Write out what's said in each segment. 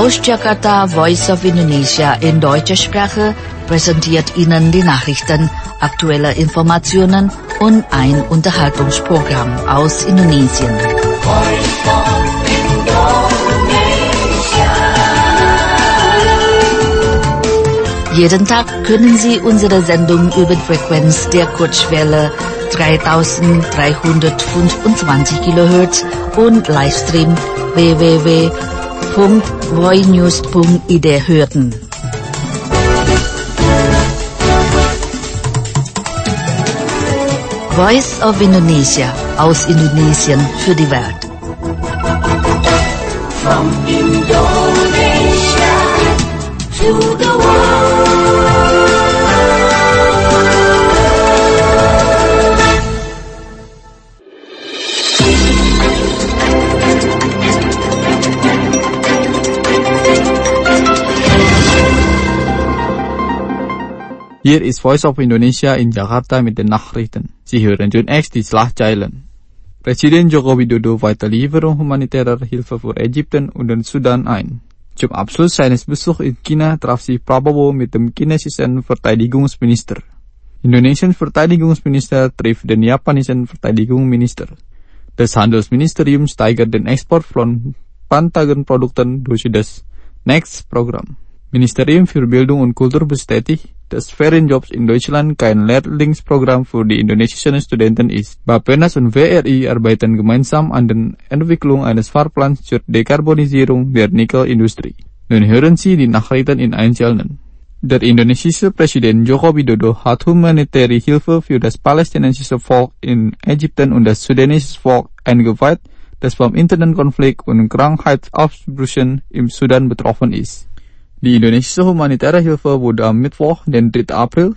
Aus Jakarta, Voice of Indonesia in deutscher Sprache präsentiert Ihnen die Nachrichten, aktuelle Informationen und ein Unterhaltungsprogramm aus Indonesien. Jeden Tag können Sie unsere Sendung über die Frequenz der Kurzwelle 3325 kHz und Livestream www.voinews.id hören. Voice of Indonesia aus Indonesien für die Welt. From Indonesia to the world. Hier ist Voice of Indonesia in Jakarta mit den Nachrichten. Sie hören John X die Schlagzeilen. Presiden Joko Widodo weitet Lieferung humanitärer Hilfe für Ägypten und den Sudan ein. Zum Abschluss seines Besuchs in China traf sich Prabowo mit dem chinesischen Verteidigungsminister. Indonesiens Verteidigungsminister trifft den japanischen Verteidigungsminister. Das Handelsministerium steigert den Export von Pantagenprodukten durch das NEXT-Programm. Ministerium für Bildung und Kultur bestätigt, dass Ferienjobs in Deutschland kein Lehrlingsprogramm für die indonesischen Studenten ist. Bappenas und WRI arbeiten gemeinsam an der Entwicklung eines Fahrplans zur Dekarbonisierung der Nickelindustrie. Nun hören Sie die Nachrichten in Einzelnen. Der indonesische Präsident Joko Widodo hat humanitäre Hilfe für das palästinensische Volk in Ägypten und das sudanesische Volk eingeweiht, das vom internen Konflikt und Krankheitsausbrüchen im Sudan betroffen ist. Die indonesische humanitäre Hilfe wurde am Mittwoch, den 3. April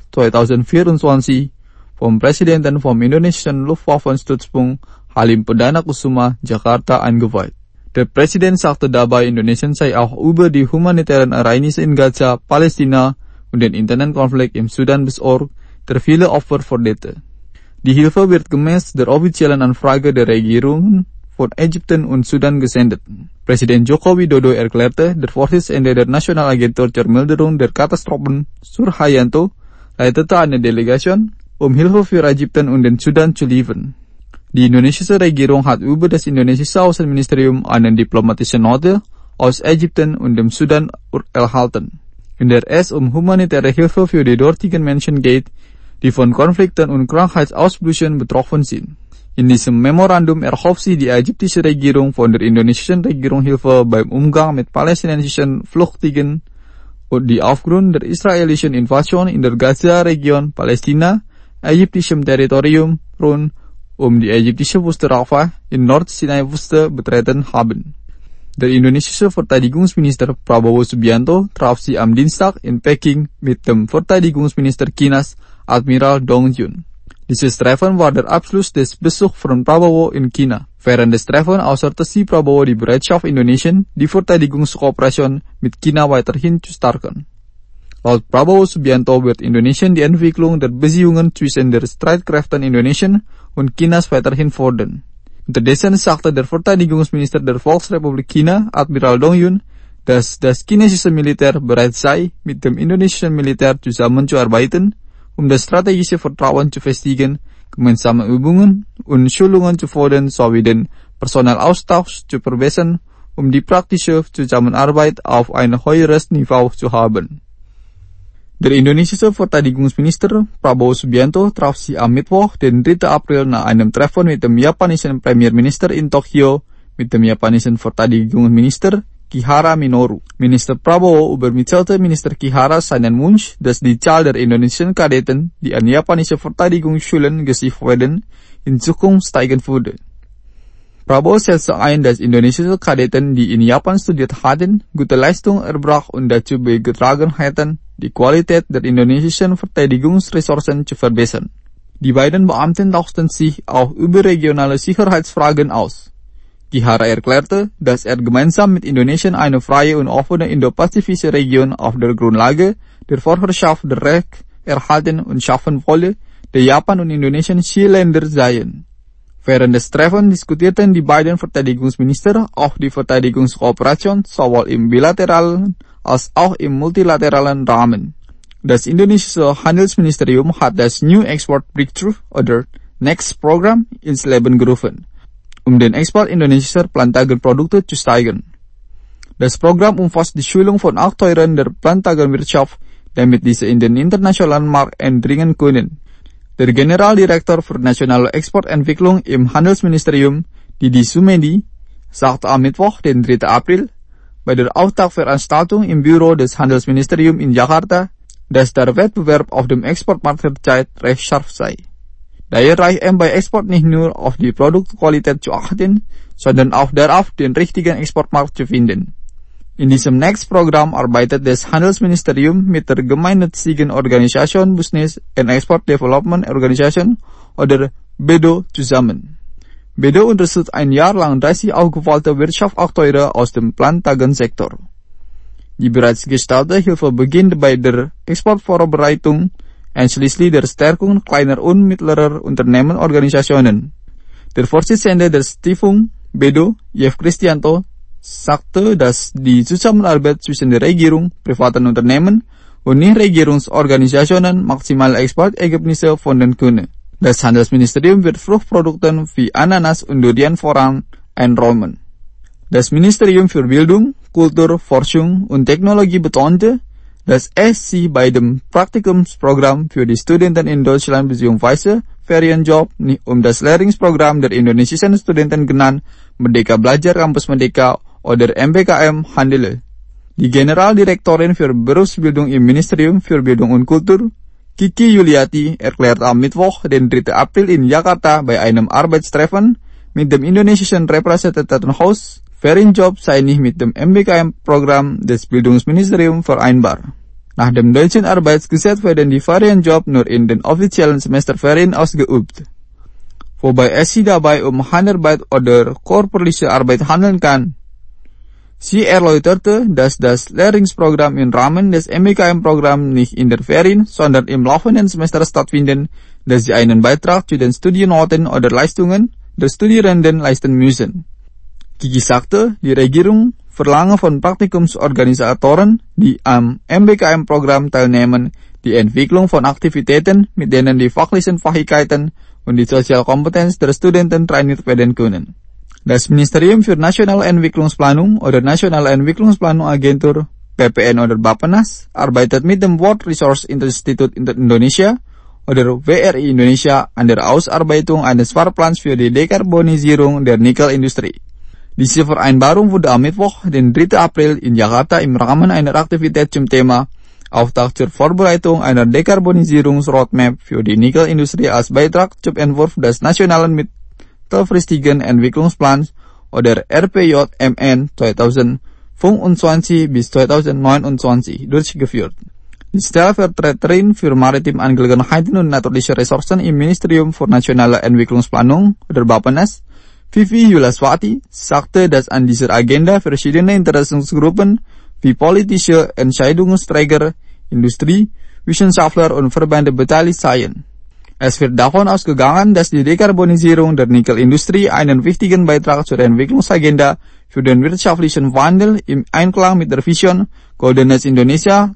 2024, vom Präsidenten vom indonesischen Luftwaffenstützpunkt Halim Perdana Kusuma, Jakarta, eingeweiht. Der Präsident sagte dabei, Indonesien sei auch über die humanitären Ereignisse in Gaza, Palästina und den internen Konflikt im Sudan besorgt, der viele Opfer forderte. Die Hilfe wird gemäß der offiziellen Anfrage der Regierungen von Ägypten und Sudan gesendet. Präsident Joko Widodo erklärte, der Vorsitzende der Nationalagentur zur Milderung der Katastrophen, Surhayanto, leitete eine Delegation, um Hilfe für Ägypten und den Sudan zu liefern. Die indonesische Regierung hat über das indonesische Außenministerium eine diplomatische Note aus Ägypten und dem Sudan erhalten, in der es um humanitäre Hilfe für die dortigen Menschen geht, die von Konflikten und Krankheitsausbrüchen betroffen sind. In diesem Memorandum erhofft sich die ägyptische Regierung von der indonesischen Regierung Hilfe beim Umgang mit palästinensischen Flüchtlingen und die aufgrund der israelischen Invasion in der Gaza-Region Palästina ägyptischem Territorium rund um die ägyptische Wüste Rafah in Nordsinai-Wüste betreten haben. Der indonesische Verteidigungsminister Prabowo Subianto traf sich am Dienstag in Peking mit dem Verteidigungsminister Chinas Admiral Dong Jun. Dieses Treffen war der Abschluss des Besuchs von Prabowo in China. Während des Treffens äußerte sich Prabowo die Bereitschaft Indonesien, die Verteidigungskooperation mit China weiterhin zu stärken. Laut Prabowo Subianto wird Indonesien die Entwicklung der Beziehungen zwischen den Streitkräften Indonesien und Chinas weiterhin fordern. Unterdessen sagte der Verteidigungsminister der Volksrepublik China, Admiral Dong Jun, dass das chinesische Militär bereit sei, mit dem indonesischen Militär zusammenzuarbeiten, um das strategische Vertrauen zu festigen, gemeinsame Übungen und Schulungen zu fordern sowie den Personalaustausch zu verbessern, um die praktische Zusammenarbeit auf ein höheres Niveau zu haben. Der indonesische Verteidigungsminister Prabowo Subianto traf sich am Mittwoch, den 3. April, nach einem Treffen mit dem japanischen Premierminister in Tokio mit dem japanischen Verteidigungsminister Kihara Minoru. Minister Prabowo übermittelte Minister Kihara seinen Wunsch, dass die Zahl der indonesischen Kadetten, die an japanische Verteidigungsschulen geschickt werden, in Zukunft steigen würde. Prabowo setzte ein, dass indonesische Kadetten, die in Japan studiert hatten, gute Leistung erbracht und dazu beigetragen hätten, die Qualität der indonesischen Verteidigungsressourcen zu verbessern. Die beiden Beamten tauschten sich auch über regionale Sicherheitsfragen aus. Kihara erklärte, dass er gemeinsam mit Indonesien eine freie und offene indopazifische Region auf der Grundlage der Vorherrschaft der Recht erhalten und schaffen wolle, der Japan und Indonesien Zielländer seien. Während des Treffen diskutierten die beiden Verteidigungsminister auch die Verteidigungskooperation sowohl im bilateralen als auch im multilateralen Rahmen. Das indonesische Handelsministerium hat das New Export Breakthrough oder NEXT Programm ins Leben gerufen, den Export indonesischer Plantagenprodukte zu steigern. Das Programm umfasst die Schulung von Akteuren der Plantagenwirtschaft, damit diese in den internationalen Markt eindringen können. Der Generaldirektor für nationale Exportentwicklung im Handelsministerium, Didi Sumedi, sagte am Mittwoch, den 3. April, bei der Auftaktveranstaltung im Büro des Handelsministeriums in Jakarta, dass der Wettbewerb auf dem Exportmarkt derzeit recht scharf sei. Daher reicht es bei Export nicht nur auf die Produktqualität zu achten, sondern auch darauf, den richtigen Exportmarkt zu finden. In diesem NEXT-Programm arbeitet das Handelsministerium mit der gemeinnützigen Organisation Business and Export Development Organization oder BEDO zusammen. BEDO unterstützt ein Jahr lang 30 aufgefallte Wirtschaftsakteure aus dem Plantagensektor. Die bereits gestellte Hilfe beginnt bei der Exportvorbereitung, einschließlich der Stärkung kleiner und mittlerer Unternehmensorganisationen. Der Vorsitzende der Stiftung BEDO, Jeff Christianto, sagte, dass die Zusammenarbeit zwischen der Regierung, privaten Unternehmen und Nichtregierungsorganisationen maximale Exportergebnisse fordern könne. Das Handelsministerium wird Fruchtprodukte wie Ananas und Durian voran einräumen. Das Ministerium für Bildung, Kultur, Forschung und Technologie betonte, dass es sich bei dem Praktikumsprogramm für die Studenten in Deutschland bzw. Ferienjob nicht das Lehrlingsprogramm der indonesischen Studenten genannt Merdeka Belajar Kampus Merdeka oder MBKM handele. Die Generaldirektorin für Berufsbildung im Ministerium für Bildung und Kultur, Kiki Yuliati, erklärte am Mittwoch, den 3. April in Jakarta bei einem Arbeitstreffen mit dem indonesischen Repräsentantenhaus, Ferienjob sei nicht mit dem MBKM-Programm des Bildungsministeriums vereinbar. Nach dem deutschen Arbeitsgesetz werden die Ferienjob nur in den offiziellen Semesterferien ausgeübt, wobei es sich dabei Handarbeit oder körperliche Arbeit handeln kann. Sie erläuterte, dass das Lehrlingsprogramm im Rahmen des MBKM-Programms nicht in der Ferien, sondern im laufenden Semester stattfindet, dass sie einen Beitrag zu den Studiennoten oder Leistungen der Studierenden leisten müssen. Kiki sagte, die Regierung verlange von Praktikumsorganisatoren, die am MBKM-Programm teilnehmen, die Entwicklung von Aktivitäten, mit denen die fachlichen Fähigkeiten und die Sozialkompetenz der Studenten trainiert werden können. Das Ministerium für Nationale Entwicklungsplanung oder Nationale Entwicklungsplanung Agentur, PPN oder Bappenas, arbeitet mit dem World Resource Institute Indonesia oder WRI Indonesia an der Ausarbeitung eines Fahrplans für die Dekarbonisierung der Nikelindustrie. Diese Vereinbarung wurde am Mittwoch, den 3. April in Jakarta im Rahmen einer Aktivität zum Thema Auftakt zur Vorbereitung einer Dekarbonisierungsroadmap für die Nikelindustrie als Beitrag zum Entwurf des Nationalen Mittelfristigen Entwicklungsplans oder RPJMN 2025 bis 2029 durchgeführt. Die Stellvertreterin für Maritime Angelegenheiten und Natürliche Ressourcen im Ministerium für Nationale Entwicklungsplanung oder Bappenas, Vivi Yulaswati, sagte, dass an dieser Agenda verschiedene Interessensgruppen wie politische Entscheidungsträger, Industrie, Wissenschaftler und Verbände beteiligt seien. Es wird davon ausgegangen, dass die Dekarbonisierung der Nikelindustrie einen wichtigen Beitrag zur Entwicklungsagenda für den wirtschaftlichen Wandel im Einklang mit der Vision Goldenes Indonesia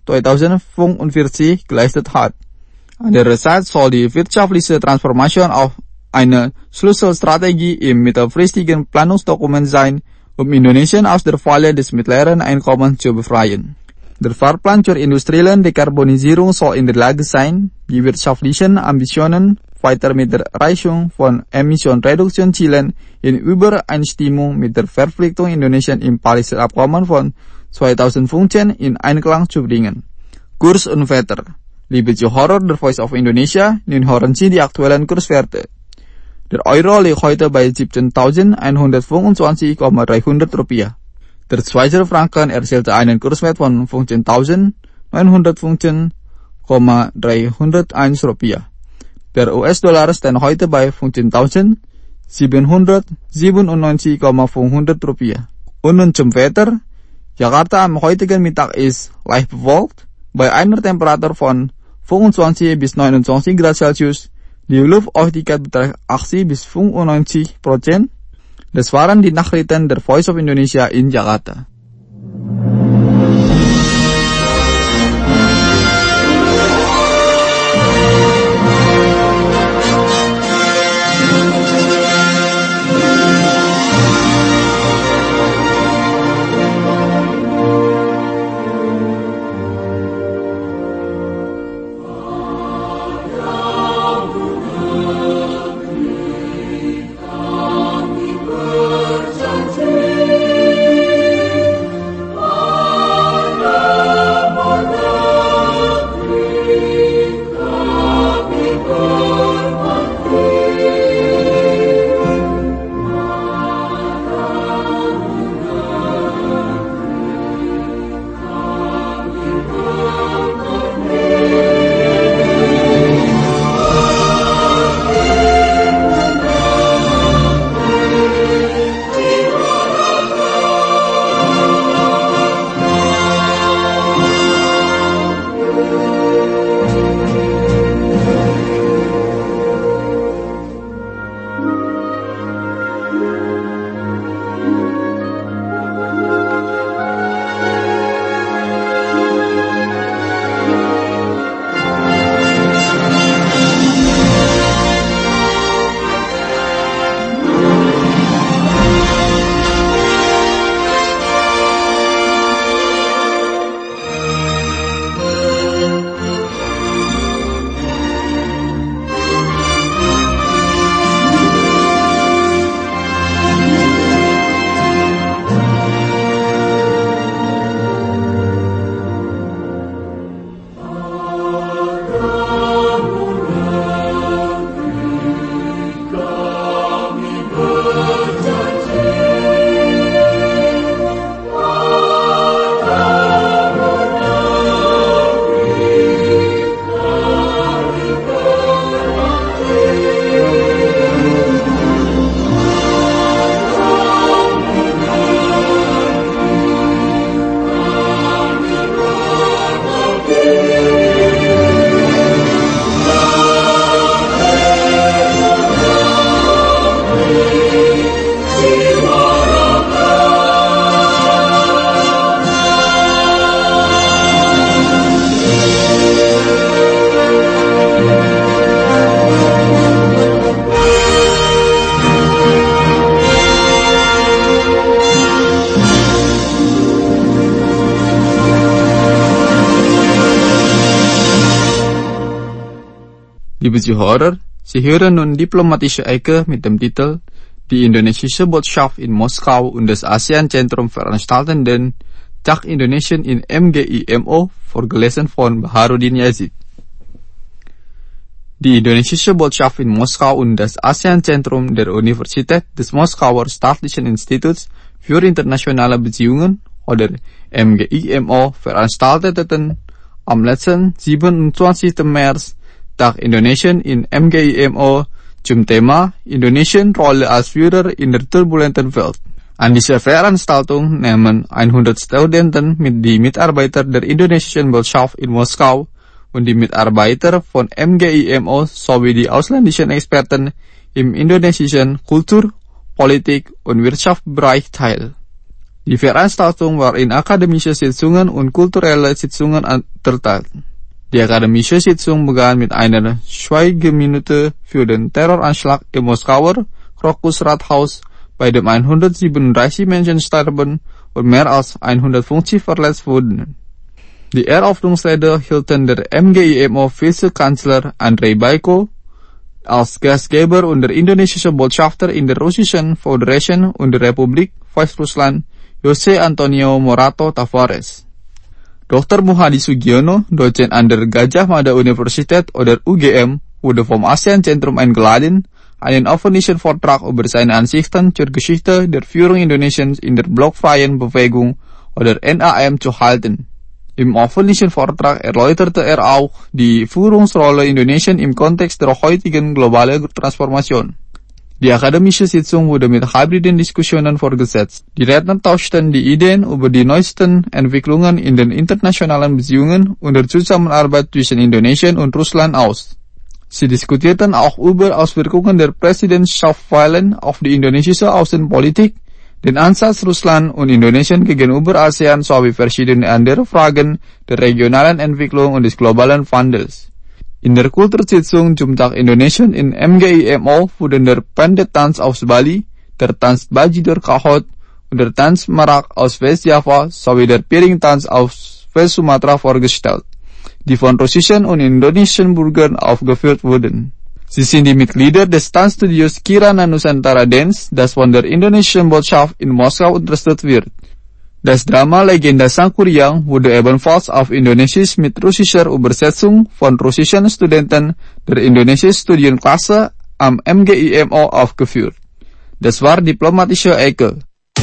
2045 geleistet hat. Andererseits soll die wirtschaftliche Transformation auch eine Schlüsselstrategie im mittelfristigen Planungsdokument sein, Indonesien aus der Falle des mittleren Einkommens zu befreien. Der Fahrplan zur industriellen Dekarbonisierung soll in der Lage sein, die wirtschaftlichen Ambitionen weiter mit der Erreichung von Emissionreduktionszielen in Übereinstimmung mit der Verpflichtung Indonesien im Pariser Abkommen von 2015 in Einklang zu bringen. Kurs und Wetter. Liebe Zuhörer der Voice of Indonesia, nun hören Sie die aktuellen Kurswerte. Der Euro liegt heute bei 17.125,300 Rupiah. Der Schweizer Franken erzielte einen Kurswert von 15.915,301 Rupiah. Der US-Dollar stand heute bei 15.797,500 Rupiah. Und nun zum Wetter. Jakarta am heutigen Mittag ist leicht bewölkt, bei einer Temperatur von 25 bis 29 Grad Celsius. Die Hoofdautoriteit betreft 80 bis 95%. Das waren die Nachrichten der Voice of Indonesia in Jakarta. Liebe Zuhörer, Sie hören nun diplomatische Ecke mit dem Titel Die indonesische Botschaft in Moskau und das ASEAN-Zentrum veranstalten den Tag Indonesien in MGIMO, vorgelesen von Baharudin Yazid. Die indonesische Botschaft in Moskau und das ASEAN-Zentrum der Universität des Moskauer Staatlichen Instituts für internationale Beziehungen oder MGIMO veranstalteten am letzten 27. März Tag Indonesien in MGIMO zum Thema Indonesien Rolle als Führer in der turbulenten Welt. An dieser Veranstaltung nehmen 100 Studenten mit die Mitarbeiter der indonesischen Botschaft in Moskau und die Mitarbeiter von MGIMO sowie die ausländischen Experten im indonesischen Kultur-, Politik- und Wirtschaftsbereich teil. Die Veranstaltung war in akademische Sitzungen und kulturelle Sitzungen unterteilt. Die akademische Sitzung begann mit einer Schweigeminute für den Terroranschlag im Moskauer Krokus-Rathaus, bei dem 137 Menschen starben und mehr als 150 verletzt wurden. Die Eröffnungsrede hielten der MGIMO-Vizekanzler Andrei Baiko als Gastgeber und der indonesische Botschafter in der Russischen Föderation und der Republik Weißrussland Jose Antonio Morato Tavares. Dr. Muhadi Sugiono, Dozen an der Gajah Mada Universität oder UGM, wurde vom ASEAN-Zentrum eingeladen, einen öffentlichen Vortrag über seine Ansichten zur Geschichte der Führung Indonesiens in der blockfreien Bewegung oder NAM zu halten. Im öffentlichen Vortrag erläuterte er auch die Führungsrolle Indonesiens im Kontext der heutigen globalen Transformation. Die akademische Sitzung wurde mit hybriden Diskussionen fortgesetzt. Die Redner tauschten die Ideen über die neuesten Entwicklungen in den internationalen Beziehungen und der Zusammenarbeit zwischen Indonesien und Russland aus. Sie diskutierten auch über Auswirkungen der Präsidentschaftswahlen auf die indonesische Außenpolitik, den Ansatz Russland und Indonesien gegenüber ASEAN sowie verschiedene andere Fragen der regionalen Entwicklung und des globalen Wandels. In der Kultursitzung Jumat Indonesien in MGIMO wurden der Pendetanz aus Bali, der Tanz Bajidor Kahot und der Tanz Merak aus Westjava sowie der Piringtanz aus West-Sumatra vorgestellt, die von russischen und indonesischen Bürgern aufgeführt wurden. Sie sind die Mitglieder des Tanzstudios Kirana Nusantara Dance, das von der indonesischen Botschaft in Moskau unterstützt wird. Das Drama Legenda Sang Kuryang wurde ebenfalls auf Indonesisch mit russischer Übersetzung von russischen Studenten der indonesischen Studienklasse am MGIMO aufgeführt. Das war diplomatische Ecke.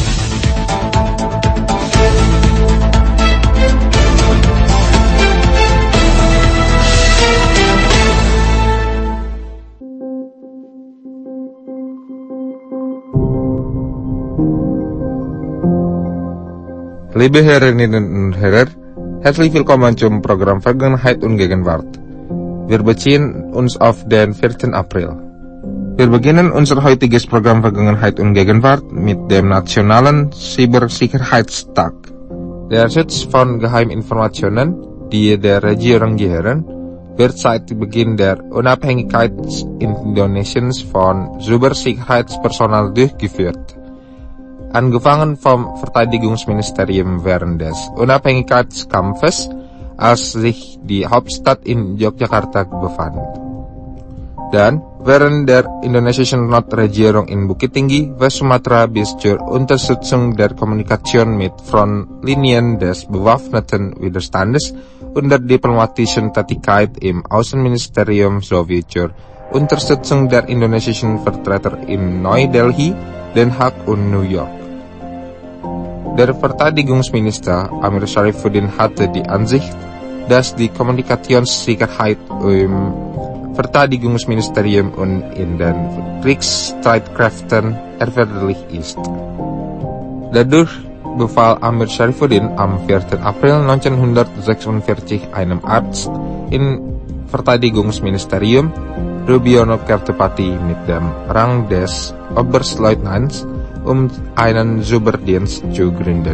Liebe Hörerinnen und Hörer, herzlich willkommen zum Programm Vergangenheit und Gegenwart. Wir beziehen uns auf den 4. April. Wir beginnen unser heutiges Programm Vergangenheit und Gegenwart mit dem Nationalen Cybersicherheitstag. Der Schutz von Geheiminformationen, die der Regierung gehören, wird seit Beginn der Unabhängigkeit Indonesiens von Cybersicherheitspersonal durchgeführt. Angefangen vom Verteidigungsministerium während des Unabhängigkeitskampfes, als sich die Hauptstadt in Yogyakarta befand. Dan während der indonesischen Notregierung in Bukit Tinggi, West-Sumatra bis zur Unterstützung der Kommunikation mit Frontlinien des bewaffneten Widerstandes und der diplomatischen Tätigkeit im Außenministerium sowie zur Unterstützung der indonesischen Vertreter in Neu-Delhi, Den Haag und New York. Der Verteidigungsminister Amir Syarifuddin hatte die Ansicht, dass die Kommunikationssicherheit im Verteidigungsministerium und in den Kriegsstreitkräften erforderlich ist. Dadurch befahl Amir Syarifuddin am 4. April 1946 einem Arzt im Verteidigungsministerium, Rubiono Kertopati, mit dem Rang des Oberstleutnants, einen Cyberdienst zu gründen.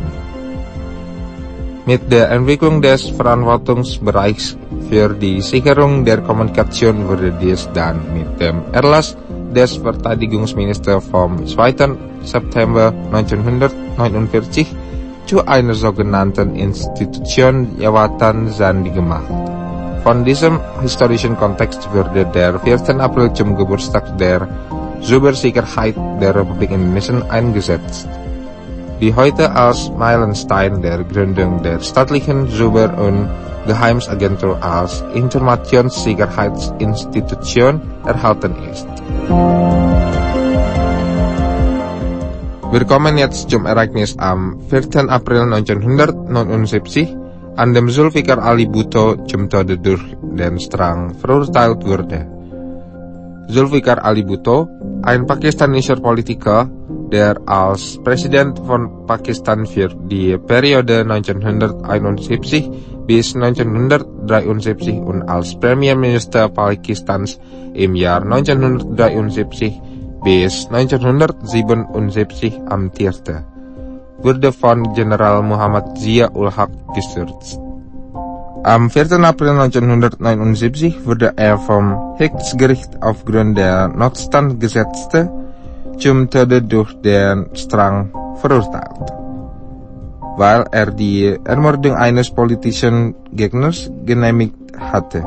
Mit der Entwicklung des Verantwortungsbereichs für die Sicherung der Kommunikation wurde dies dann mit dem Erlass des Verteidigungsministers vom 2. September 1949 zu einer sogenannten Institution Jabatan Zandi gemacht. Von diesem historischen Kontext wurde der 4. April zum Geburtstag der Cybersicherheit der Republik Indonesien eingesetzt, die heute als Meilenstein der Gründung der staatlichen Cyber- und Geheimsagentur als Informationssicherheitsinstitution erhalten ist. Wir kommen jetzt zum Ereignis am 4. April 1979, an dem Zulfikar Ali Bhutto zum Tode durch den Strang verurteilt wurde. Zulfikar Ali Bhutto, ein pakistanischer Politiker, der als Präsident von Pakistan für die Periode 1971 bis 1973 und als Premierminister Pakistans im Jahr 1973 bis 1977 amtierte, wurde von General Muhammad Zia-ul-Haq gestürzt. Am 4. April 1979 wurde er vom Höchstgericht aufgrund der Notstandgesetze zum Tode durch den Strang verurteilt, weil er die Ermordung eines politischen Gegners genehmigt hatte.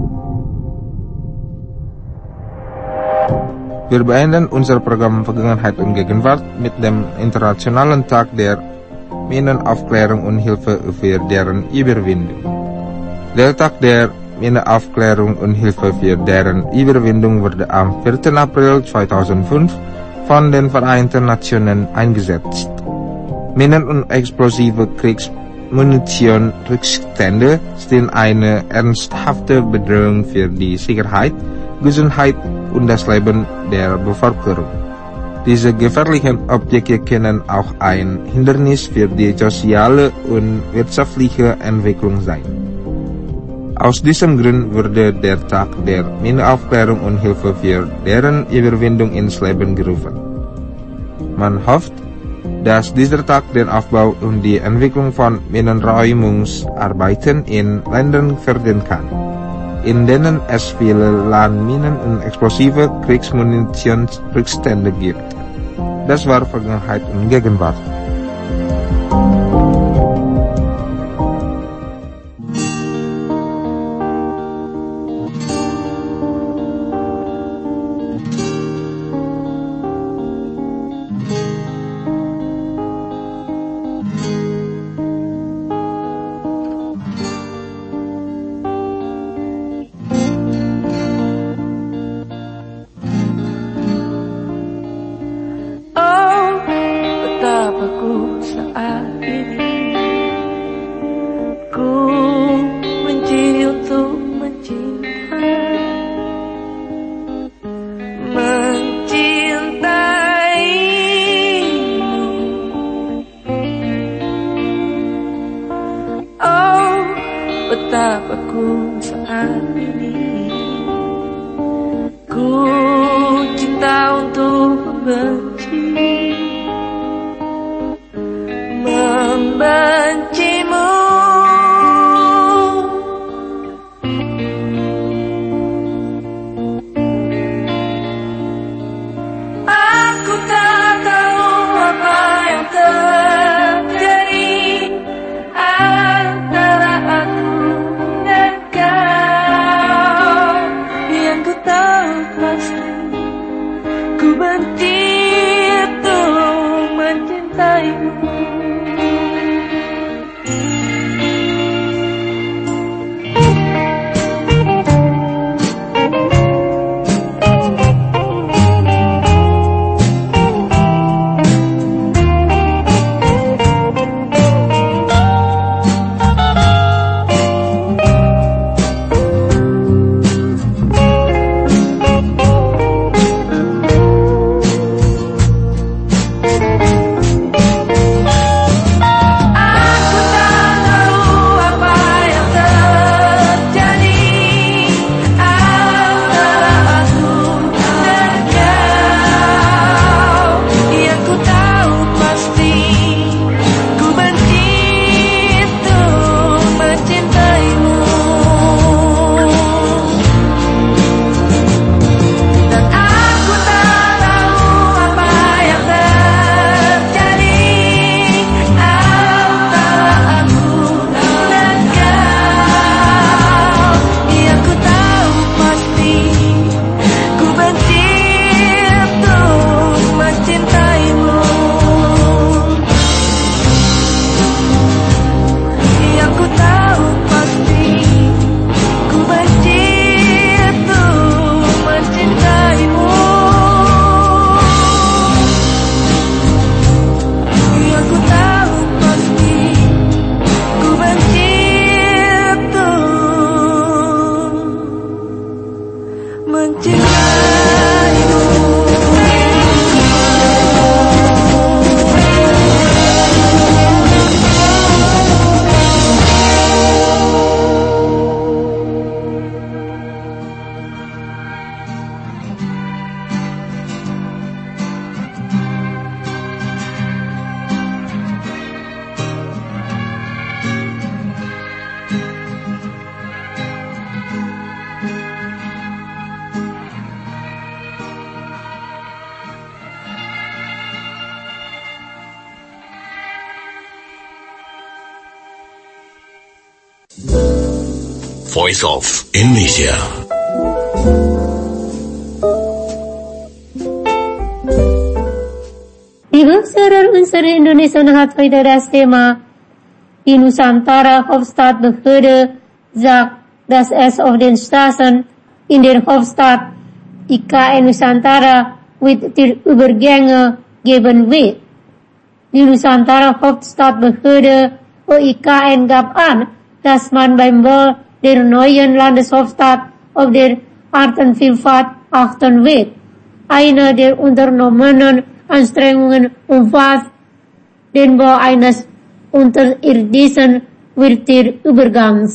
Wir beenden unser Programm Vergangenheit und Gegenwart mit dem Internationalen Tag der Minenaufklärung und Hilfe für deren Überwindung. Der Tag der Minenaufklärung und Hilfe für deren Überwindung wurde am 4. April 2005 von den Vereinten Nationen eingesetzt. Minen und explosive Kriegsmunition-Rückstände sind eine ernsthafte Bedrohung für die Sicherheit, Gesundheit und das Leben der Bevölkerung. Diese gefährlichen Objekte können auch ein Hindernis für die soziale und wirtschaftliche Entwicklung sein. Aus diesem Grund wurde der Tag der Minnenaufklärung und Hilfe für deren Überwindung ins Leben gerufen. Man hofft, dass dieser Tag den Aufbau und die Entwicklung von Minenräumungsarbeiten in Ländern fördern kann, in denen es viele Landminen und explosive Kriegsmunitionsrückstände gibt. Das war Vergangenheit und Gegenwart. Betapa ku saat ini ku cinta untuk membencimu. Aku tak tahu apa yang terjadi antara aku dan kau. Yang ku tahu pasti ku benci untuk mencintaimu. Voice of Indonesia. Die Bundesrat unserer Indonesien hat heute das Thema die Nusantara Hauptstadtbehörde sagt, dass es auf den Straßen in der Hauptstadt IKN Nusantara mit der Übergänge geben wird. Die Nusantara Hauptstadtbehörde (IKN) gab an, dass man beim Bau der neuen Landeshauptstadt auf der Artenvielfalt achten wird. Eine der unternommenen Anstrengungen umfasst den Bau eines unterirdischen Übergangs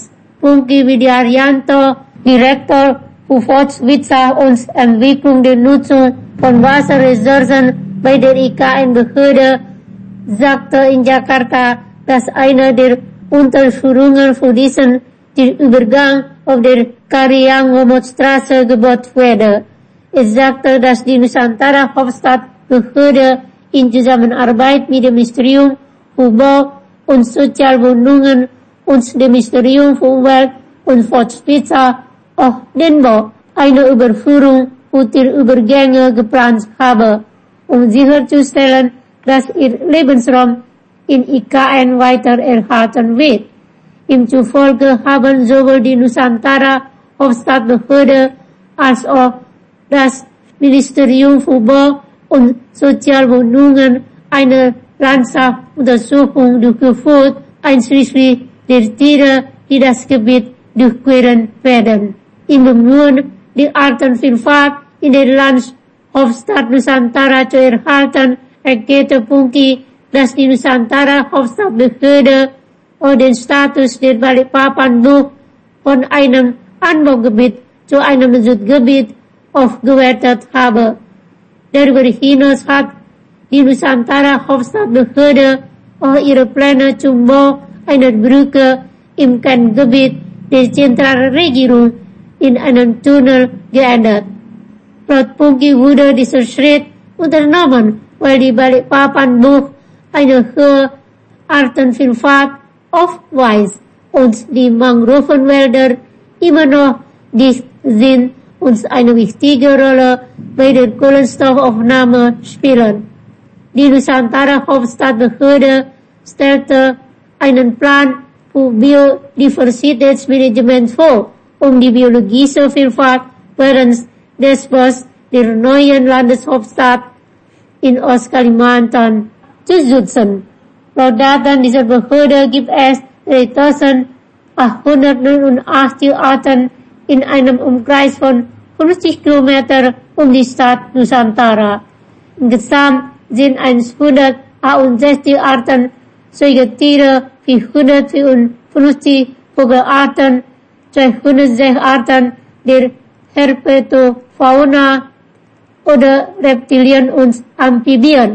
Pungki Widyaryanto, Direktor Volkswirtschaft und Entwicklung der Nutzung von Wasserressourcen bei der IKN-Behörde, sagte in Jakarta, dass eine der Unterführungen für diesen der Übergang auf der Karyangomo-Straße gebaut werde. Er sagte, dass die Nusantara Hauptstadtbehörde in Zusammenarbeit mit dem Ministerium für Bau und Sozialwohnungen und dem Ministerium für Umwelt und Volkswirtschaft auch Denbau eine Überführung für die Übergänge geplant habe, um sicherzustellen, dass ihr Lebensraum in IKN weiter erhalten wird. Ihm zufolge haben sowohl die Nusantara Hauptstadtbehörde als auch das Ministerium für Bau und Sozialwohnungen eine Landschaftsuntersuchung durchgeführt, einschließlich der Tiere, die das Gebiet durchqueren werden. Im Bemühen, die Artenvielfalt in der Landeshauptstadt Nusantara zu erhalten, erklärte Pungki, dass die Nusantara Hauptstadtbehörde auch den Status der Balikpapan-Bucht von einem Anbaugebiet zu einem Schutzgebiet aufgewertet habe. Darüber hinaus hat die Nusantara Hauptstadtbehörde auch ihre Pläne zum Bau einer Brücke im Kerngebiet der Zentralregierung in einen Tunnel geändert. Laut Pungki wurde dieser Schritt unternommen, weil die Balikpapan-Bucht eine hohe Artenvielfalt aufweist und die Mangrovenwälder immer noch dicht sind und eine wichtige Rolle bei der Kohlenstoffaufnahme spielen. Die Nusantara Hauptstadtbehörde stellte einen Plan für Biodiversitätsmanagement vor, um die biologische Vielfalt während des Baus der neuen Landeshauptstadt in Ostkalimantan zu schützen. Laut Daten dieser Behörde gibt es 3.889 Arten in einem Umkreis von 50 Kilometer um die Stadt Nusantara. Insgesamt sind 168 Arten Säugetiere, 454 Vogelarten, 206 Arten der Herpetofauna oder Reptilien und Amphibien,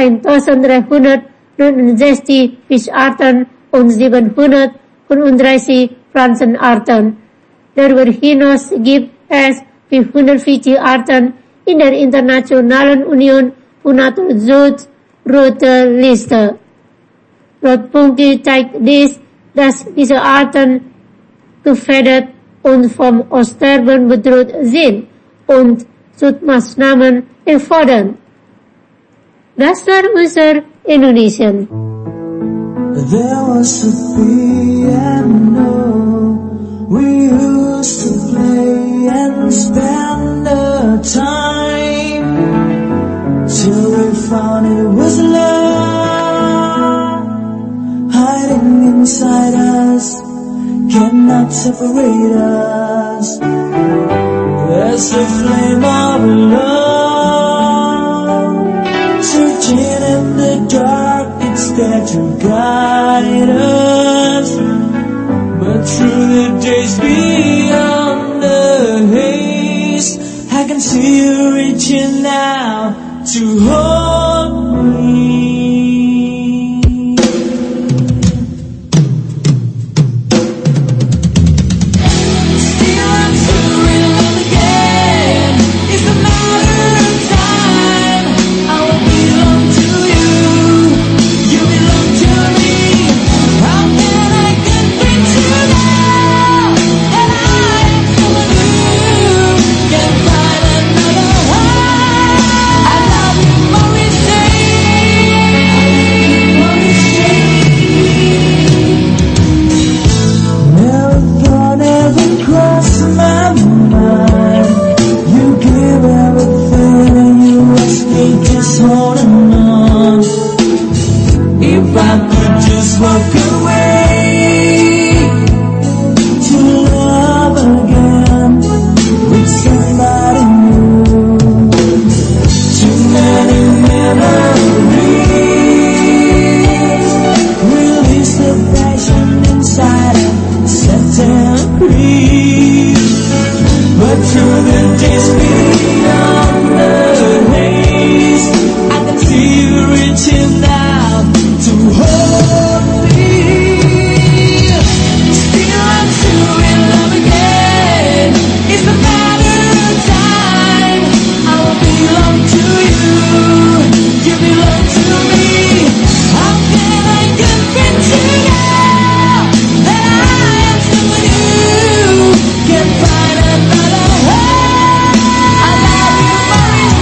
1369 Fischarten und 735 Pflanzenarten. Darüber hinaus gibt es 440 Arten in der Internationalen Union für Naturschutz rote Liste. Laut Pungki zeigt dies, dass diese Arten gefährdet und vom Aussterben bedroht sind und Schutzmaßnahmen erfordern. Das war unser Indonesien. There was a piano we used to play and spend the time till we found it was love hiding inside us, cannot separate us. There's a flame of love searching in the dark, it's there to guide us. But through the days beyond the haze, I can see you reaching out to hold me. I love you more each day. to the days beyond the haze. I can see you reaching out to hold me. Still I'm still in love again. It's a matter of time. I will belong to you. You belong to me. How can I convince you now that I am still with you? Can't find another home. I love you for this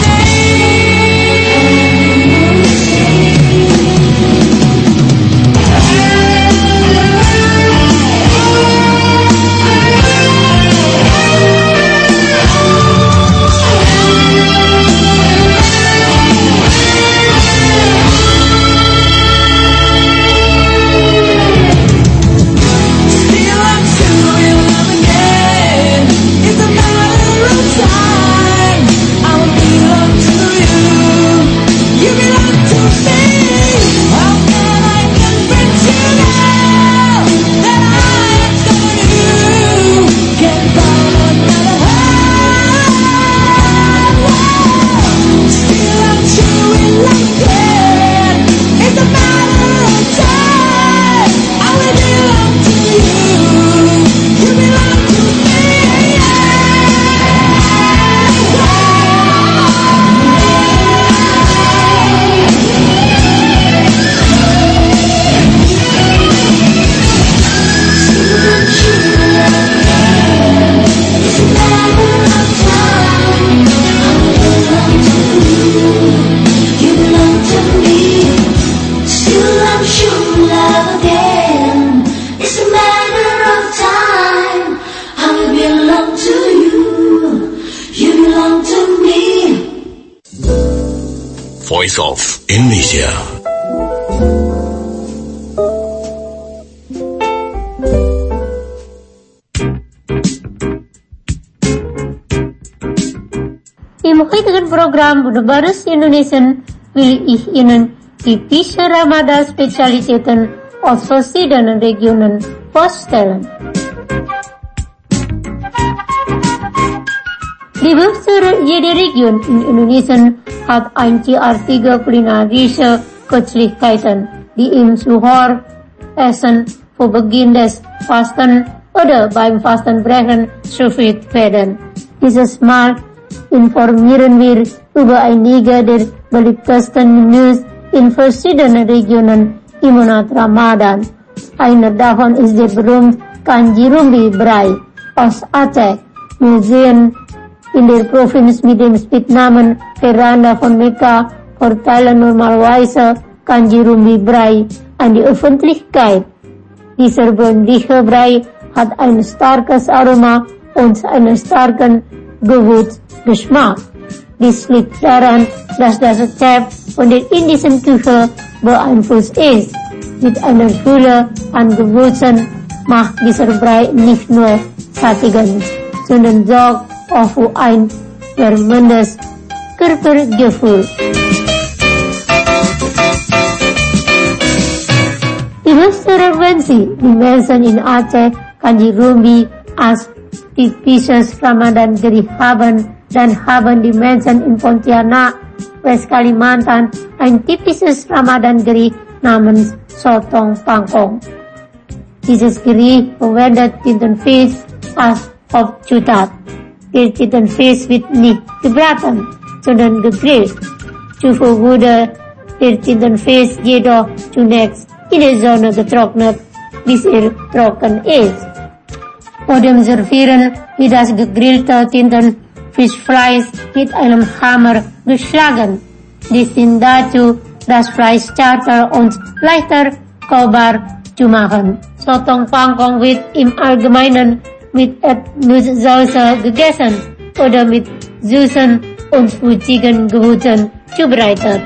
Still I'm still in love again. It's a matter of time. I will belong to you. You belong to me. How can I convince you now that I am still with you? Can't find another home. Still I'm still in love again. It's a matter of time. I will belong to you. You belong to me. Voice of Indonesia. Dimulai dengan program Budabaris Indonesian will ich Ihnen die Fischer Ramadan Spezialitäten aus verschiedenen Regionen vorstellen. Die Bevölkerung jeder Region in Indonesia hat einzigartige kulinarische Köstlichkeiten, die im Suhoor, Essen, vor Beginn des Fasten oder beim Fastenbrechen serviert werden. Dieses Mal informieren wir über einige der beliebtesten Menüs in verschiedenen Regionen im Monat Ramadan. Einer davon ist der berühmte Kanji Rumbi Brei aus Aceh, Museum in der Provinz mit dem Spitznamen Veranda von Mekka verteilen normalerweise Kanji Rumbi Brei an die Öffentlichkeit. Dieser bräunliche Brei hat ein starkes Aroma und einen starken Gewürzgeschmack. Dies liegt daran, dass das Rezept von der indischen Küche beeinflusst ist. Mit einer Fülle an Gewürzen macht dieser Brei nicht nur sättigend, sondern sorgt auch für ein wärmendes Körpergefühl. Die Restaurantwensy, die Menschen in Aceh Kanji Rumbi als typisches Ramadan-Gericht haben, dann haben die Menschen in Pontianak, West Kalimantan, ein typisches Ramadan-Gericht namens Sotong Pangkong. Dieses Gericht verwendet Tintenfisch als Hauptzutat. Der Tintenfisch wird nicht gebraten, sondern gegrillt. Zuvor wurde der Tintenfisch jedoch zunächst in der Sonne getrocknet, bis er trocken ist. Vor dem Servieren wird das gegrillte Tintenfischfleisch mit einem Hammer geschlagen. Dies dient dazu, das Fleisch zarter und leichter kaufbar zu machen. Sotong Pangkong wird im Allgemeinen mit Erdnusssoße gegessen oder mit süßen und würzigen Gewürzen zubereitet.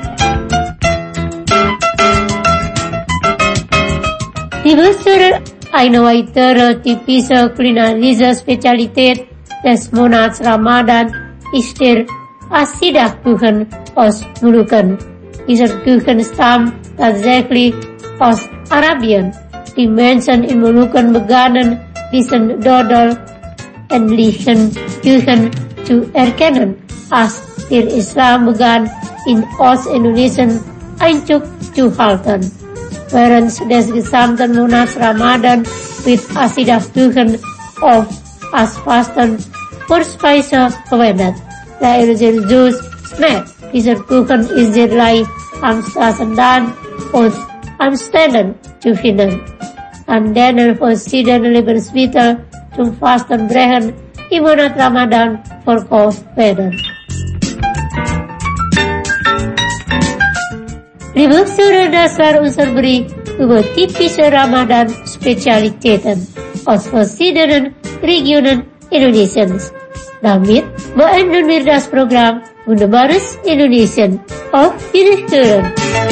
Die Würste, eine weitere typische kulinarische Spezialität des Monats Ramadan, ist der Asidah-Kuchen aus Molukken. Dieser Kuchen stammt tatsächlich aus Arabien. Die Menschen in Molukken begannen diesen Dodol ähnlichen Kuchen to erkennen als der Islam began in Oost-Indonesian Einzug zu halten. Während des gesamten Monats Ramadan wird Asidah-Tuchen auf als Fasten für Speise verwendet. Der religiöse Snack dieser Kuchen ist sehr leicht am Straßenrand und am Ständen zu finden. An denen verschiedene Lebensmittel zum Fastenbrechen im Monat Ramadan verkauft werden. Liebe Zuhörer, das war unser Bericht über typische Ramadan-Spezialitäten aus verschiedenen Regionen Indonesiens. Damit beenden wir das Programm Wunderbares Indonesien. Auf Wiederhören!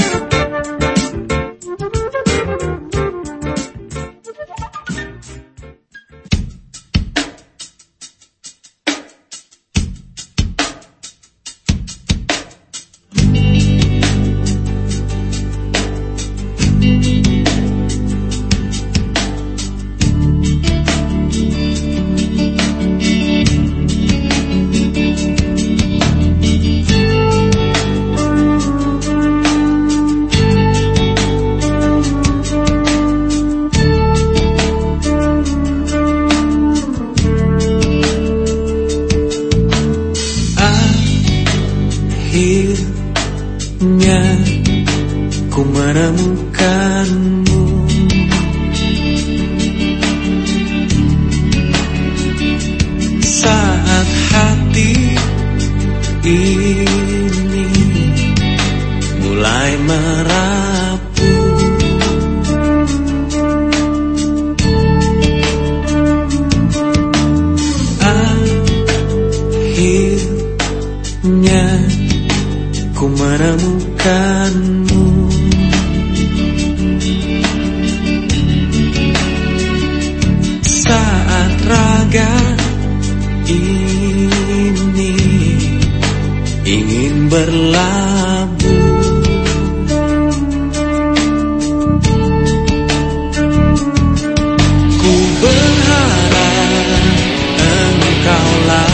Akhirnya ku menemukanmu, saat hati ini mulai merapuh. Akhirnya ku menemukanmu, saat raga ini ingin berlabuh. Ku berharap engkaulah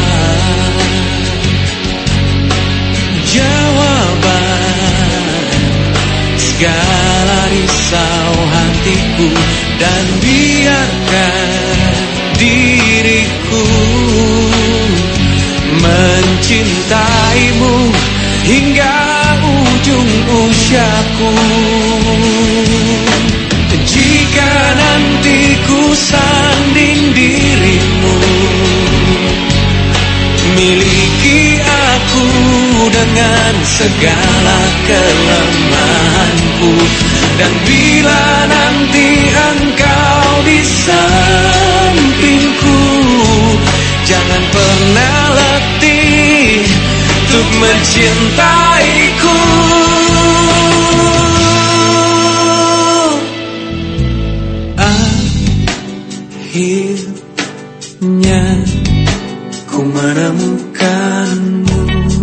jawaban segala risau hatiku, dan biarkan diriku mencintaimu hingga ujung usiaku. Jika nanti ku sanding dirimu, miliki aku dengan segala kelemahanku. Dan bila nanti engkau di sampingku, jangan pernah letih untuk mencintaiku. Akhirnya ku menemukanmu,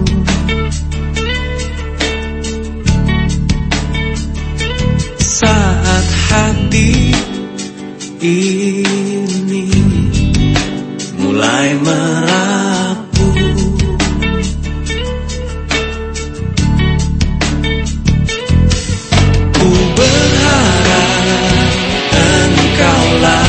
saat hati ini mulai merapuh. Ku berharap engkaulah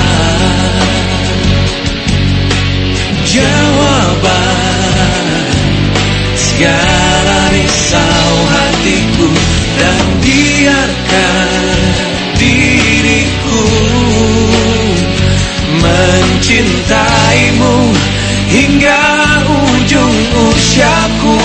jawaban segala risau hatiku, dan biarkan diriku mencintaimu hingga ujung usiaku.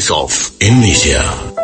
Voice of Indonesia.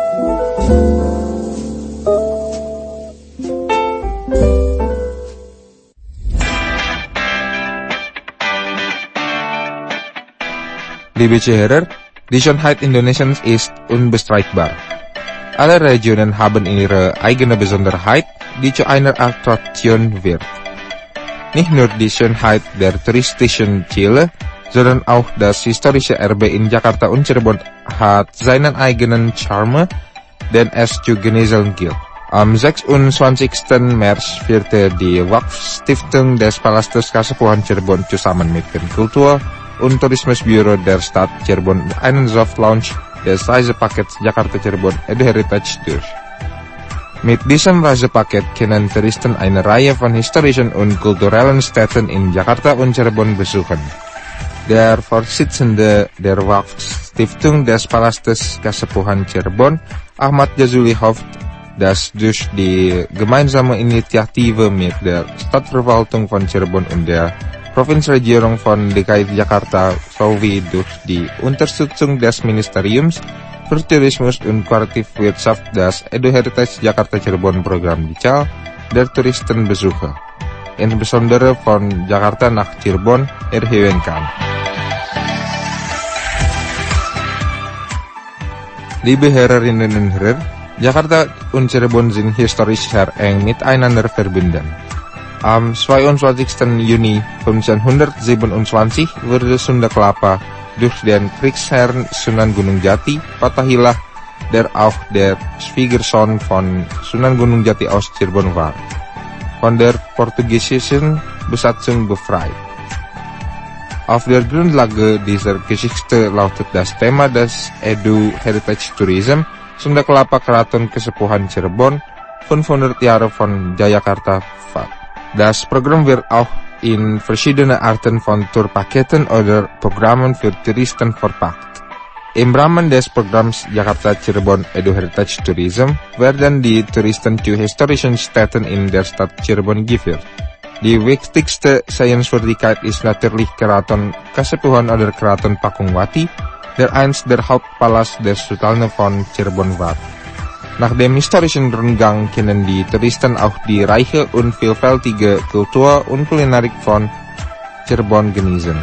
Liebe Zuhörer, die Schönheit Indonesiens ist unbestreitbar. Alle Regionen haben ihre eigene Besonderheit, die zu einer Attraktion wird. Nicht nur die Schönheit der touristischen Ziele, sondern auch das historische Erbe in Jakarta und Cirebon hat seinen eigenen Charme, den es zu genießen gilt. Am 26. März führte die Waqf-Stiftung des Palastes Kasepuhan Cirebon zusammen mit dem Kultur- und Tourismusbüro der Stadt Cirebon einen Soft Launch des Reisepakets Jakarta-Cirebon Edu Heritage durch. Mit diesem Reisepaket können Touristen eine Reihe von historischen und kulturellen Städten in Jakarta und Cirebon besuchen. Der Vorsitzende der Waqf-Stiftung des Palastes Kasepuhan Cirebon, Ahmad Jazuli, hofft, dass durch die gemeinsame Initiative mit der Stadtverwaltung von Cirebon und der Provinzregierung von DKI Jakarta sowie durch die Unterstützung des Ministeriums für Tourismus und Kreativwirtschaft das Edu Heritage Jakarta Cirebon Programm die Zahl der Touristenbesucher, insbesondere von Jakarta nach Cirebon, erhöhen kann. Liebe Hörerinnen und Hörer, Jakarta und Cirebon sind historisch sehr eng miteinander verbunden. Am 22. Juni 1927 wurde Sunda Kelapa durch den Kriegsherrn Sunan Gunung Jati, Fatahillah, der auch der Schwiegersohn von Sunan Gunung Jati aus Cirebon war, von der portugiesischen Besatzung befreit. Auf der Grundlage dieser Geschichte lautet das Thema des Edu Heritage Tourism Sunda Kelapa Keraton Kasepuhan Cirebon 500 Jahre von Jayakarta fahrt. Das Programm wird auch in verschiedene Arten von Tourpaketen oder Programmen für Touristen verpackt. Im Rahmen des Programms Jakarta Cirebon Edu Heritage Tourism werden die Touristen zu historischen Städten in der Stadt Cirebon geführt. Die wichtigste Sehenswürdigkeit ist natürlich Keraton Kasepuhan oder Keraton Pakungwati, der einst der Hauptpalast des Sultanen von Cirebon war. Nach dem historischen Rundgang können die Touristen auch die reiche und vielfältige Kultur und Kulinarik von Cirebon genießen.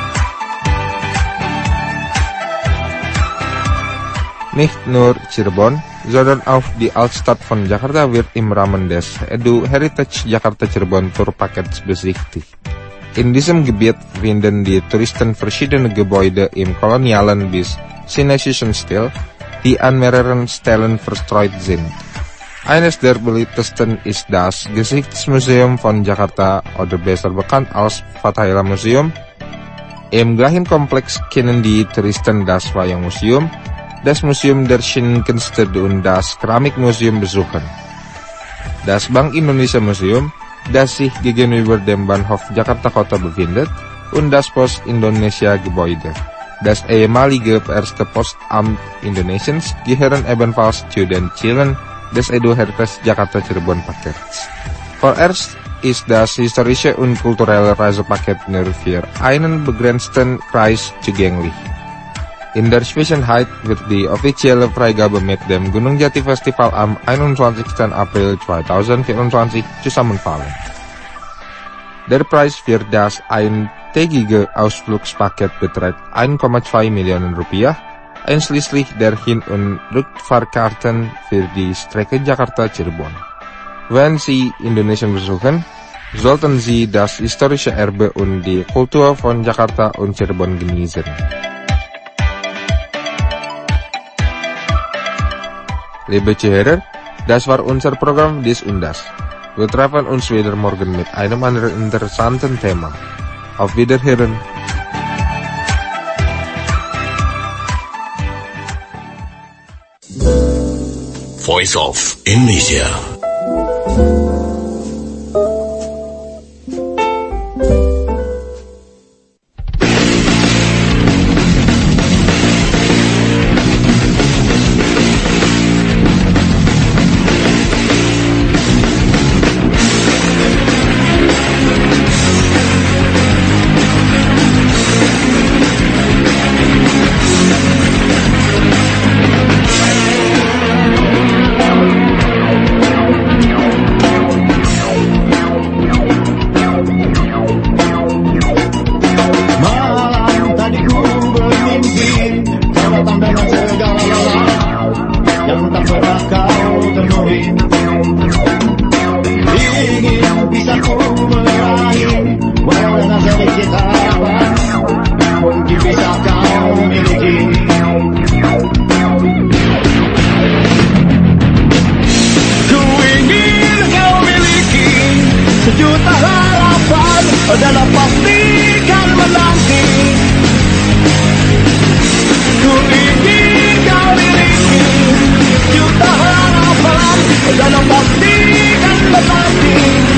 Nicht nur Cirebon, sondern auch die Altstadt von Jakarta wird im Rahmen des Edu Heritage Jakarta Cirebon Tourpakets besichtigt. In diesem Gebiet finden die Touristen verschiedene Gebäude im kolonialen bis chinesischen Stil, die an mehreren Stellen verstreut sind. Eines der beliebtesten ist das Geschichtsmuseum von Jakarta oder besser bekannt als Fatahillah Museum. Im gleichen Komplex können die Touristen das Wayang-Museum, das Museum der Schinenkünste und das Keramikmuseum besuchen. Das Bank Indonesia Museum, das sich gegenüber dem Bahnhof Jakarta Kota befindet, und das Pos Indonesia Gebäude, das ehemalige erste Postamt Indonesiens, gehören ebenfalls zu den Zielen des Edu Heritage Jakarta Cirebon Pakets. Vorerst ist das historische und kulturelle Reisepaket nur für einen begrenzten Kreis zugänglich. In der Zwischenzeit wird die offizielle Freigabe mit dem Gunung Jati Festival am 21. April 2024 zusammenfallen. Der Preis für das eintägige Ausflugspaket beträgt 1,2 Millionen Rupiah, einschließlich der Hin- und Rückfahrkarten für die Strecke Jakarta-Cirebon. Wenn Sie Indonesien besuchen, sollten Sie das historische Erbe und die Kultur von Jakarta und Cirebon genießen. Liebe Zuhörer, das war unser Programm Dies und Das. Wir treffen uns wieder morgen mit einem anderen interessanten Thema. Auf Wiederhören. Voice of Indonesia. pernah kau temui. Ingin bisa ku meraih, walau dengan sedikit harapan, mungkin bisa kau miliki. Ku ingin kau miliki sejuta harapan, dalam pastikan menanti. Ku ingin kau miliki sejuta harapan, dalam pastikan menanti.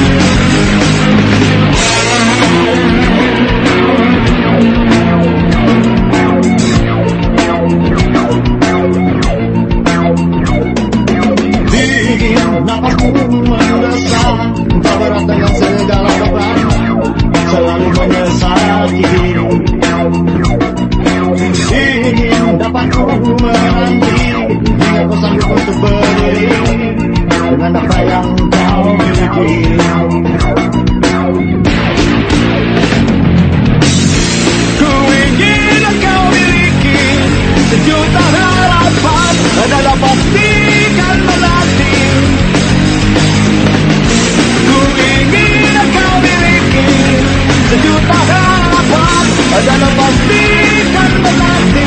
Dingin napasku mendesak, tak berat dengan segala beban, selalu menyesaki diri. Ingin dapat ku menanti, hingga kau sanggup untuk berdiri dengan apa yang kau miliki. Ku ingin kau miliki sejuta harapan, dalam pastikan menanti. Ku ingin kau miliki sejuta harapan, dalam pastikan menanti.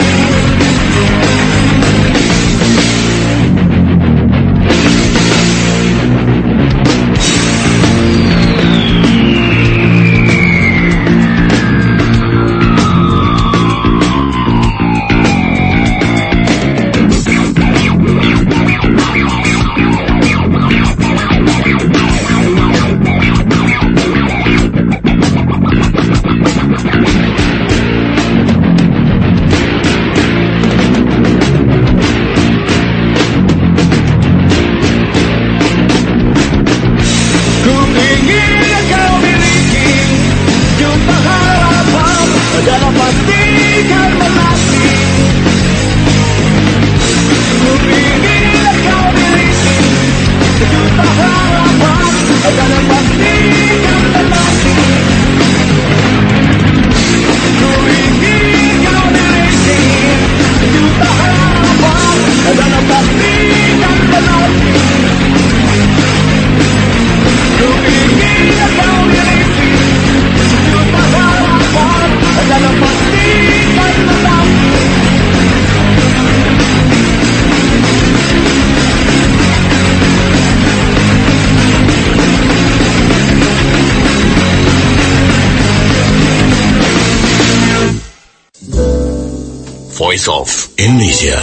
Voice of Indonesia.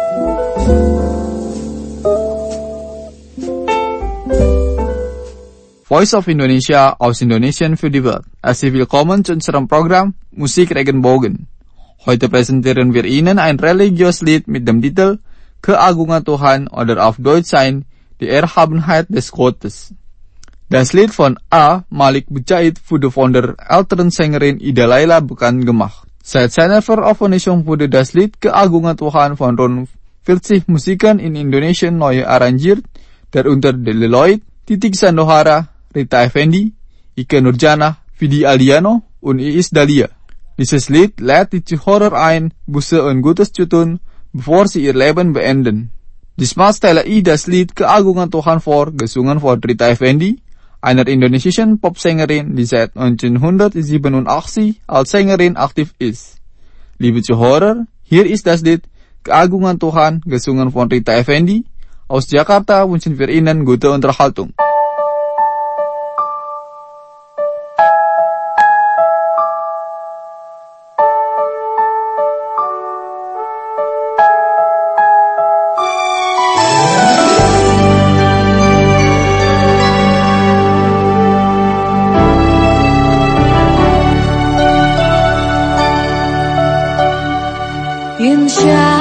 Voice of Indonesia aus Indonesien für die Welt. Herzlich willkommen zu unserem Programm Musik Regenbogen. Heute präsentieren wir Ihnen ein religiöses Lied mit dem Titel Keagungan Tuhan oder auf Deutsch sein, die Erhabenheit des Gottes. Das Lied von A. Malik Bucaid wurde von der älteren Sängerin Ida Laila bekannt gemacht. Seit seiner Veröffentlichung wurde das Lied Keagungan Tuhan von rund 40 Musikern in Indonesien neu arrangiert, darunter Deli Lloyd, Titik Sandohara, Rita Effendi, Ike Nurjana, Vidi Aldiano und Iis Dahlia. Dieses Lied lädt die Zuhörer ein, Buße und Gutes zu tun, bevor sie ihr Leben beenden. Diesmal stelle ich das Lied Keagungan Tuhan vor, gesungen von Rita Effendi, einer indonesischen Popsängerin, die seit 1987 als Sängerin aktiv ist. Liebe Zuhörer, hier ist das Lied Keagungan Tuhan, gesungen von Rita Effendi. Aus Jakarta wünschen wir Ihnen gute Unterhaltung.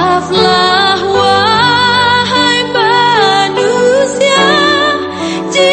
Insyaflah wahai manusia,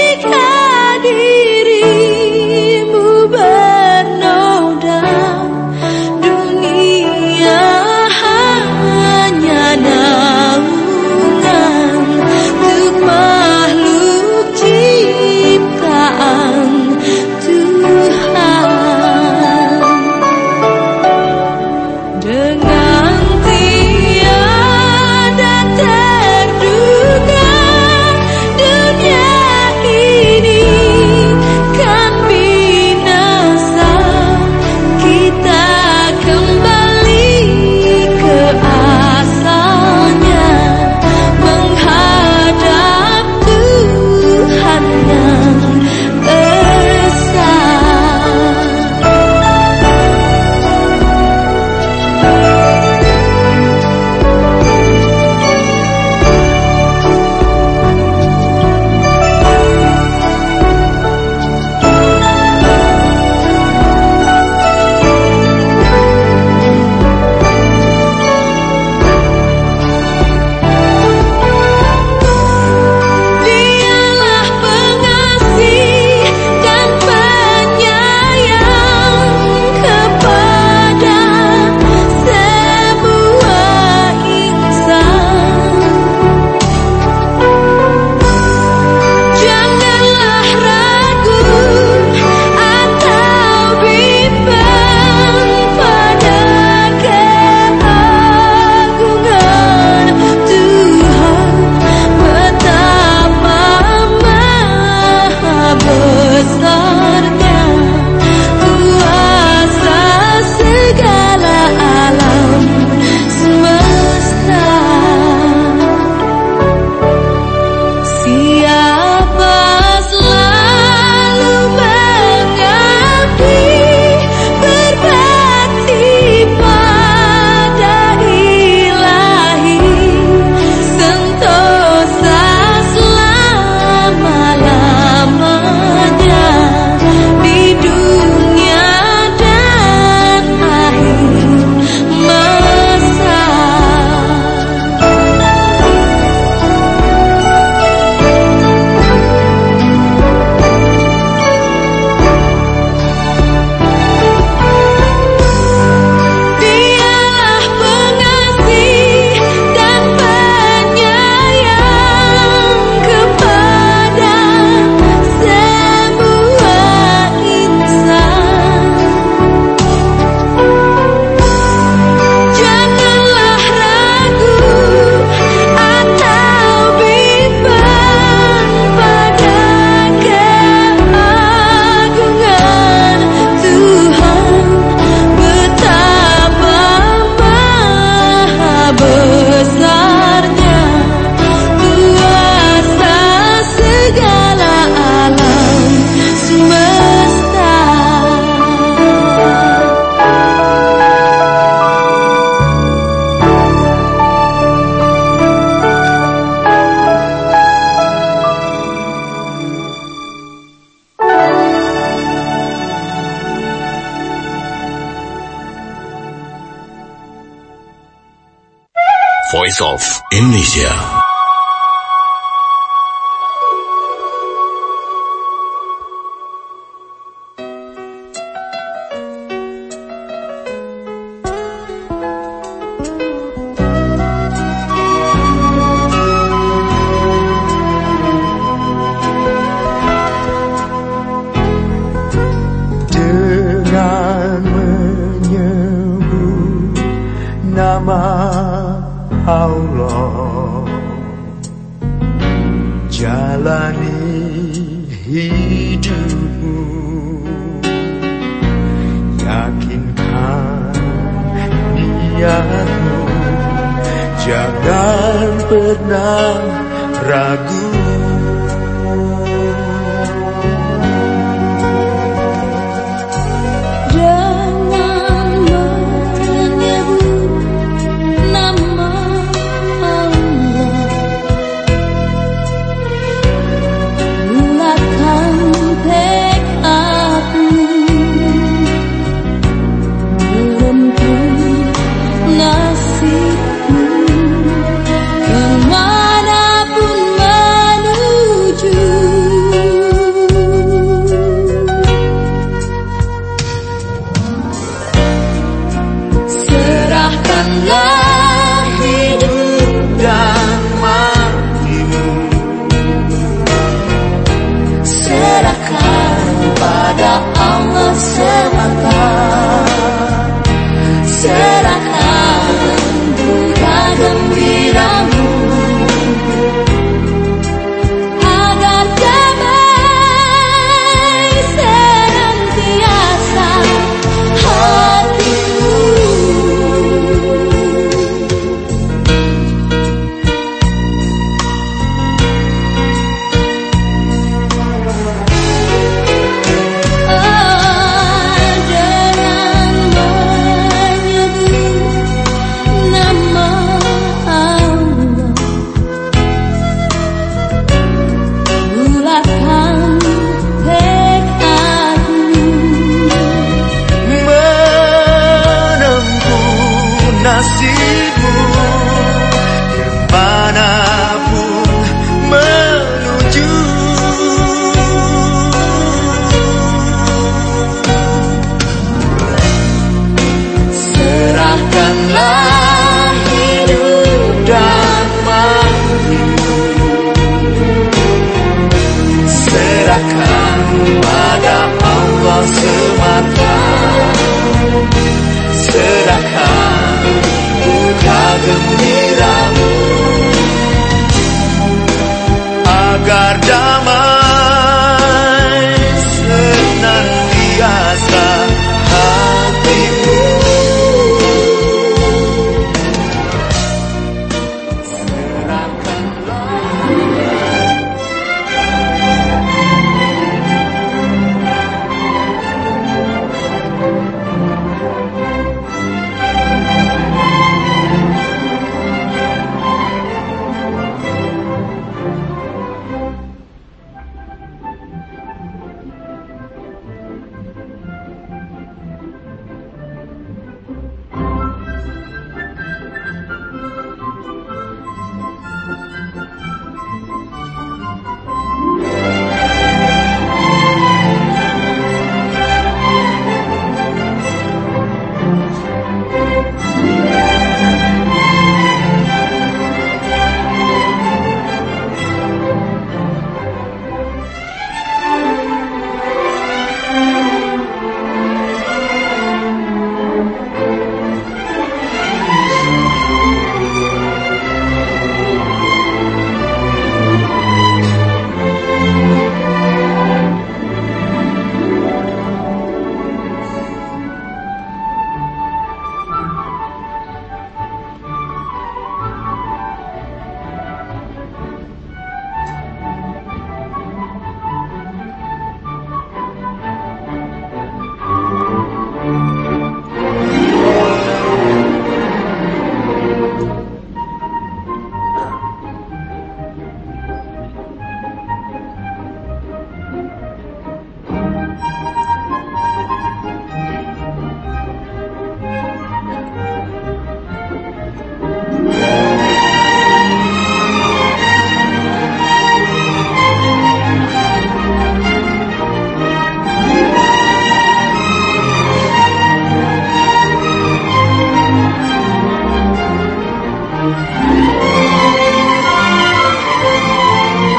Voice of Indonesia. Dengan menyebut nama Allah, jalani hidupmu, yakinkan niatmu, jangan pernah ragu. Nasibmu kemanapun menuju, serahkanlah hidup dan matimu, serahkan pada Allah semata, serahkan duka gembiramu, agar